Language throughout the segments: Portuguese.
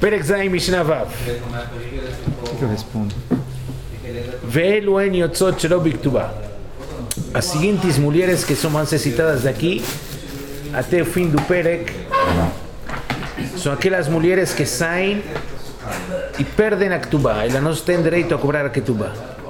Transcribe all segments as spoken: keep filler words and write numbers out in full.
Perek Zayin Mishnah Vav. O que eu respondo? Ve'elu en yotzot shelo biktubah. As seguintes mulheres que são necessitadas daqui até o fim do Perek são aquelas mulheres que saem e perdem a Ketubah. Elas não têm direito a cobrar a Ketubah.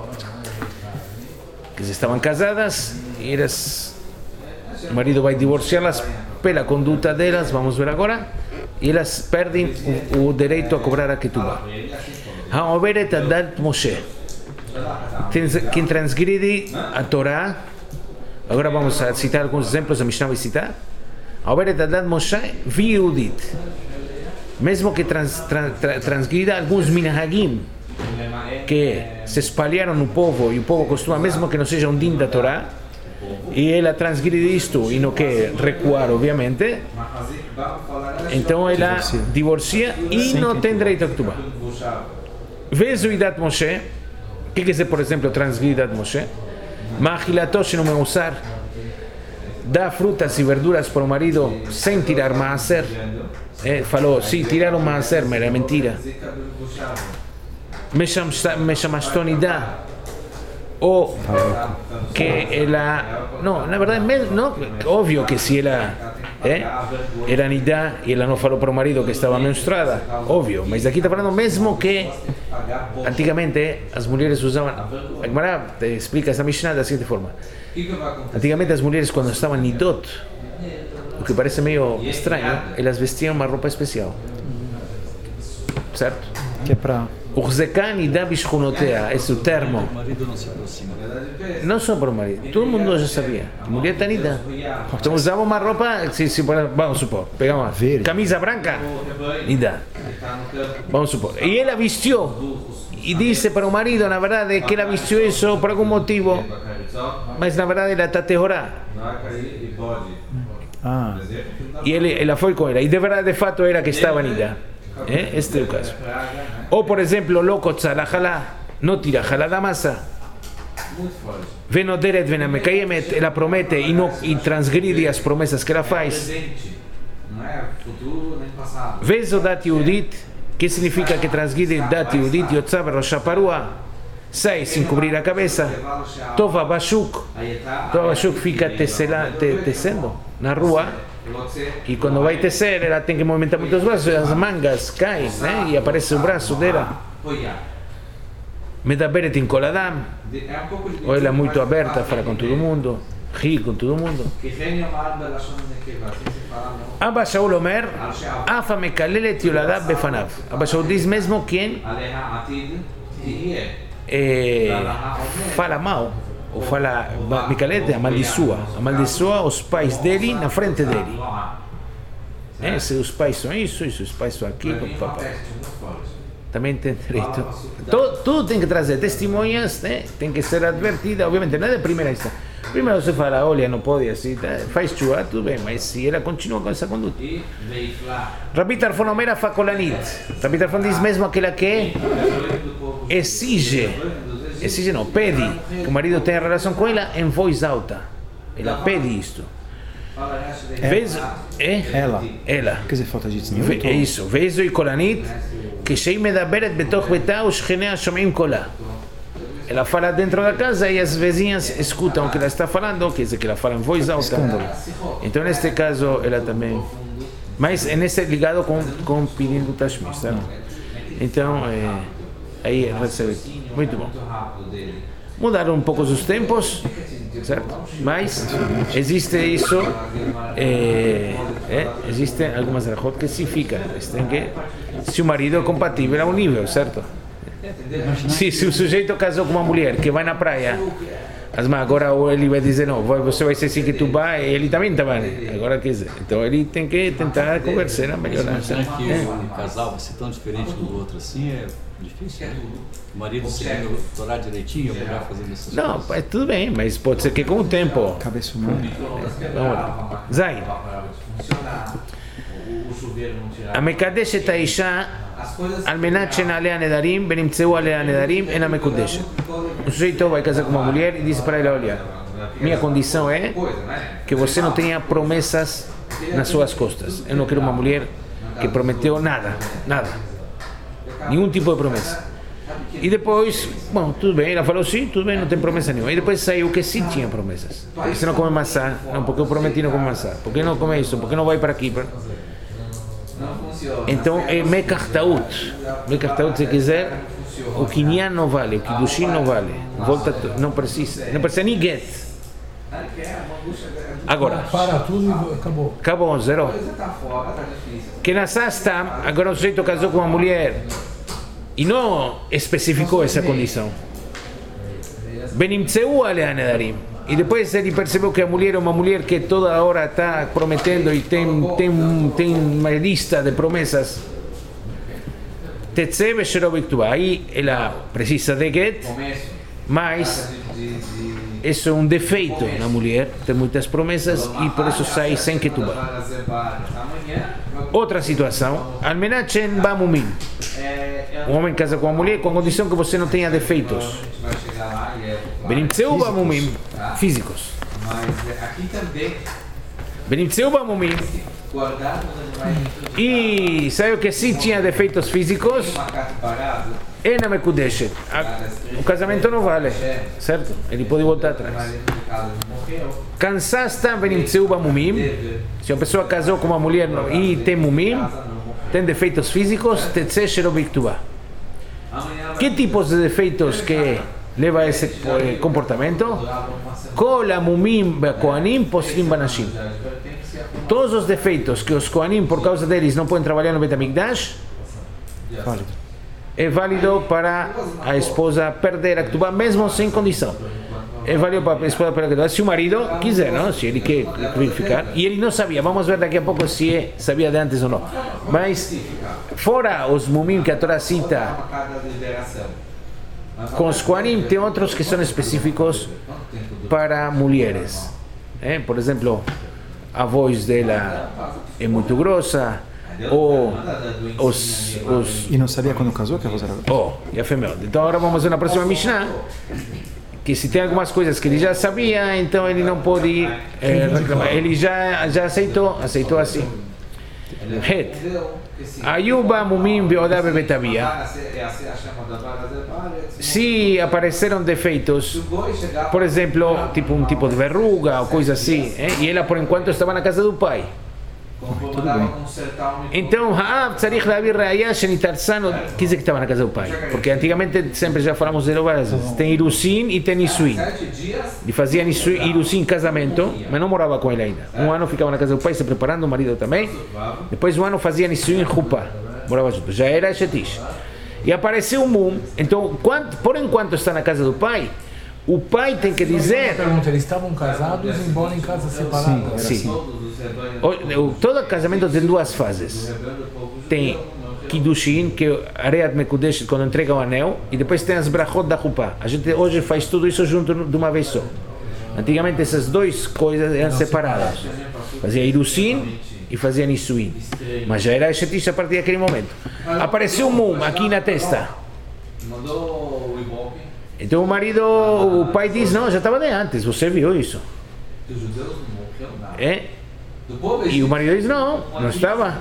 Elas estavam casadas e elas, o marido vai divorciá-las pela conduta delas, vamos ver agora, e elas perdem o, o direito a cobrar a Ketubah. Ha'overet adat Moshe. Quem transgride a Torá, agora vamos a citar alguns exemplos, a Mishnah vai citar. Ha'overet adat Moshe viudit. Mesmo que trans, trans, transgrida alguns minhagim que se espalharam no povo e o povo costuma, mesmo que não seja um din da Torá, e ela transgride isto e não quer recuar, obviamente, então ela divorcia e não tem direito a Ketubah. Vezo idat Moshe. O que quer dizer, por exemplo, transgredir idat Moshe? Machilato sheno meusar. Dá frutas e verduras para o marido sem tirar maaser. Eh, falou, sim, tiraram maaser, mas era mentira. Meshamashtonidá. Ou que ela... Não, na verdade, não, óbvio que se ela... Eh, era nidá e ela não falou para o marido que estava menstruada, óbvio, mas aqui está falando mesmo que antigamente as mulheres usavam, a Gemara explica essa Mishnah da seguinte forma: antigamente as mulheres quando estavam nidot, o que parece meio estranho, elas vestiam uma roupa especial, certo? Que é para... Urzekan e Dabishkunotea, esse é o termo. Não só para o marido, todo mundo já sabia. A mulher está nida. Então usava uma roupa, se, se, vamos supor, pegamos uma camisa branca, nida. Vamos supor. E ela vestiu e disse para o marido, na verdade, que ela vestiu isso por algum motivo, mas na verdade ela está terrorá. Ah. E ele, ela foi com ela, e de verdade, de fato, era que estava nida. Eh? Este é o caso. Ou, por exemplo, lokotza la halá, não tira halá da massa. Venoderet venamekayemet, ela promete e, não, e transgride as promessas que ela faz. Vezodat yudit, que significa que transgride dat yudit, yotzav roshaparua, sai sem cobrir a cabeça. Tova bashuk, tova bashuk fica tecela, te, tecendo na rua. E quando vai tecer, ela tem que movimentar muito os braços, as mangas caem, né? E aparece o braço dela. Medaberet in koladam, ou ela é muito aberta, fala com todo mundo, ri com todo mundo. Abba Shaul Omer, Afa mekalelet yoladav befanav. Abba Shaul diz mesmo quem é, fala mal, ou fala, Micalet amaldiçoa, amaldiçoa os pais dele na frente dele. É, se os pais são isso, isso, os pais são aquilo, papai. Também tem direito. Tudo, tudo tem que trazer testemunhas, né? Tem que ser advertida, obviamente, não é de primeira instância. Primeiro você fala, olha, não pode assim, tá? Faz chuva, tudo bem, mas se ela continua com essa conduta. Rabi Tarfon Omer Afakolanit. Rabi Tarfon diz mesmo aquela que exige, exige não, pede que o marido tenha relação com ela em voz alta. Ela pede isto. Vez, é? Ela. Ela. Quer dizer, falta de É isso. Vez o Kolanit, que sheim medaberet betoch betah ushchenea shomim kolah. Ela fala dentro da casa e as vizinhas escutam o que ela está falando, quer dizer que ela fala em voz alta. Então, neste caso, ela também. Mas é nesse ligado com com pedindo tashmish, sabe? Então, é, aí recebe. Muito bom. Mudaram um pouco os tempos, certo? Mas existe isso, é, é, existem algumas rachot que se fica. Tem que, se o marido é compatível a um nível, certo? Se, se o sujeito casou com uma mulher que vai na praia, mas agora ele vai dizer, não, você vai ser assim que tu vai, ele também está bem. Agora quer dizer, então ele tem que tentar conversar a melhorar. Será que um casal vai ser tão diferente do outro assim? É difícil, né? O marido seguindo o Torá direitinho, a mulher fazendo essas não, coisas. Não, tudo bem, mas pode ser que com o tempo. Cabeça humana. Vamos lá. Zain. המקדשת האישה על מנת שנעליה נדרים ונמצאו עליה נדרים אינה מקודשת. O sujeito vai casar com uma mulher e diz para ela, olha, minha condição é que você não tenha promessas nas suas costas. Eu não quero uma mulher que prometeu nada, nada. nenhum tipo de promessa. E depois, bom, tudo bem, ela falou sim, tudo bem, não tem promessa nenhuma. E depois saiu que sim tinha promessas. Porque você não come maçã? Não, porque eu prometi não comer maçã. Por que não come isso? Por que não vai para aqui? Então é mekach taut. Mekach taut, se quiser, o kinyan não vale, o kiddushin não vale. Volta, não precisa, não precisa nem get. Agora, para tudo e acabou. Acabou, zero. Que na Sastam, agora o sujeito casou com uma mulher e não especificou essa condição. Benimtzeu alea nedarim. E depois ele percebeu que a mulher é uma mulher que toda hora está prometendo e tem, tem, tem uma lista de promessas. Tetzeh v'shelo b'ktubah. Aí ela precisa de get, mas isso é um defeito na mulher, tem muitas promessas e por isso sai sem ketubah. Outra situação, almenachen bamumim. Um homem casa com uma mulher com a condição que você não tenha defeitos. Benimtzeu bamumim, físicos. Benimtzeu bamumim. E sabe que sim tinha defeitos físicos? Ena mekudeshet. O casamento não vale, certo? Ele pode voltar atrás. Cansasta benimtzeu bamumim. Se uma pessoa casou com uma mulher e tem mumim, tem defeitos físicos, tetzeh shelo b'ktubah. Que tipos de defeitos que leva a esse comportamento? Kol hamumim b'kohanim poslim banashim. Todos os defeitos que os kohanim, por causa deles, não podem trabalhar no Bet HaMikdash, é válido para a esposa perder a ketubah, mesmo sem condição. É válido para a esposa perder a ketubah, se o marido quiser, não? Se ele quer verificar. E ele não sabia, vamos ver daqui a pouco se é, sabia de antes ou não. Mas, fora os mumim que a Torá cita, com os kohanim, tem outros que são específicos para mulheres. É? Por exemplo, a voz dela é muito grossa, ou os, os... E não sabia quando casou que a voz era grossa? Oh, já meu. Então agora vamos ver na próxima Mishnah, que se tem algumas coisas que ele já sabia, então ele não pode é, reclamar. Ele já, já aceitou, aceitou assim. Het. Ayuba mumim beodá bebetabia. Se apareceram defeitos, por exemplo, tipo um tipo de verruga ou coisa assim, eh? E ela por enquanto estava na casa do pai. Então, ah, tzarich leavir reayá shenitarsan, quer dizer que estava na casa do pai, porque antigamente sempre já falamos de várias vezes, tem irusin e tem nisuin. Ele fazia irusin em casamento, mas não morava com ele ainda. Um ano ficava na casa do pai se preparando, o marido também. Depois um ano fazia nisuin em chuppah, morava junto. Já era shetish. E apareceu um mum. Então, quando, por enquanto está na casa do pai, o pai tem que dizer. Pergunta, eles estavam casados embora em casa separada? Sim. Sim. O, o, todo casamento tem duas fases. Tem Kiddushin, que é Areat Mekudesh, quando entrega o anel, e depois tem as brachot da chuppah. A gente hoje faz tudo isso junto de uma vez só. Antigamente essas duas coisas eram separadas. Fazia Irusin e fazia Nisuin. Mas já era Shetish a partir daquele momento. Apareceu um mum aqui na testa. Então o marido, o pai diz, não, já estava de antes, você viu isso. É? E o marido diz, não, não estava.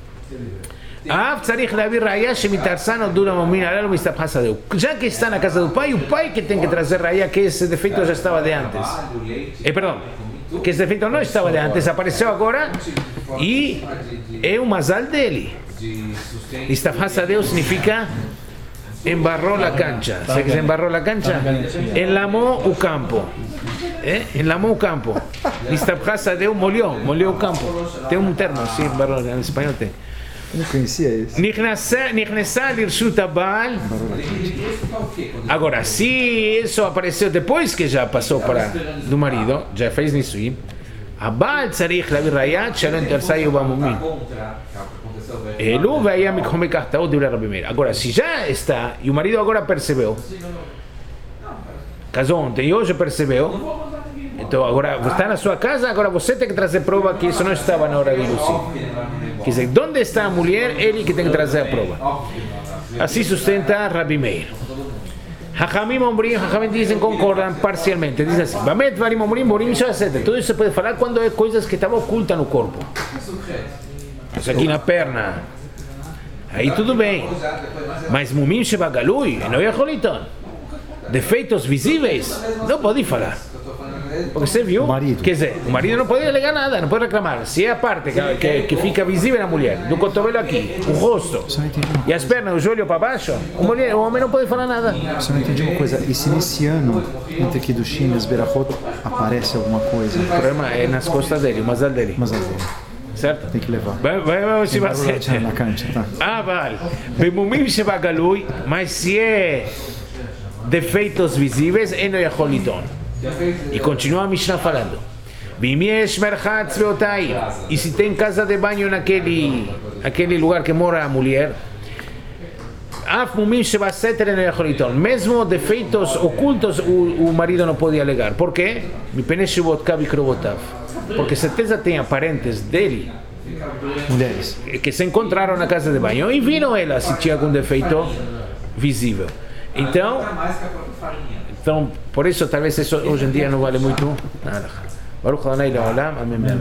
Já que está na casa do pai, o pai que tem que trazer raia que esse defeito já estava de antes. É, perdão, que esse defeito não estava de antes, apareceu agora e é o mazal dele. Istafhasadeu significa embarrou a cancha. ¿Sabes que se embarrou a cancha? Enlamou o campo. ¿Eh? Enlamou o campo. Istafhasadeu molhou, molhou o campo. Tem um termo assim, embarrou, em espanhol tem. Eu não conhecia isso. Nikhnasa lirshut habal. Agora, se isso apareceu depois que já passou para do marido, já fez nisuim, הבעל צריך להביא ראיה שלא נתרסה במומין. Elu veia me come cartão de Rabi Meir. Agora, se já está e o marido agora percebeu, casou ontem e hoje percebeu, então agora está na sua casa, agora você tem que trazer prova que isso não estava na hora de Lucy. Quer dizer, onde está a mulher, ele que tem que trazer a prova. Assim sustenta Rabi Meir. Hachamim Omrim, Hachamim dizem, concordam parcialmente. Dizem assim: Bamet Varim Omrim, Borim Shaseta. Tudo isso se pode falar quando é coisas que estavam ocultas no corpo. Isso aqui na perna, aí tudo bem. Mas Mumim Shebagalui, não é Holiton. Defeitos visíveis, não pode falar. Porque você viu, marido. quer dizer, o marido não pode alegar nada, não pode reclamar. Se é a parte que, que, que fica visível na mulher, do cotovelo aqui, o rosto, e as pernas, o joelho para baixo, o, mulher, o homem não pode falar nada. Só não entendi uma coisa, e se nesse ano, entre Kiddushin e Asberachot, aparece alguma coisa? O problema é nas costas dele, o mazal dele. Mas às vezes, certo? tem que levar. Vai, vai, vai, se vai ser. Na cancha, tá? Ah, vale. Bemumim Shebagalui, mas se é defeitos visíveis, é no Yacholidon. E continua a Mishnah falando. Bimiesh merchatz veotai. E se tem casa de banho naquele aquele lugar que mora a mulher, af mumim shebaseter no Yacholidon. Mesmo defeitos ocultos o, o marido não pode alegar. Por quê? Porque certeza tem parentes dele Mulheres. que se encontraram na casa de banho e viram ela se tinha algum defeito visível. Então, então por isso talvez isso hoje em dia não vale muito nada. Baruch Adonai Leolam. Amém.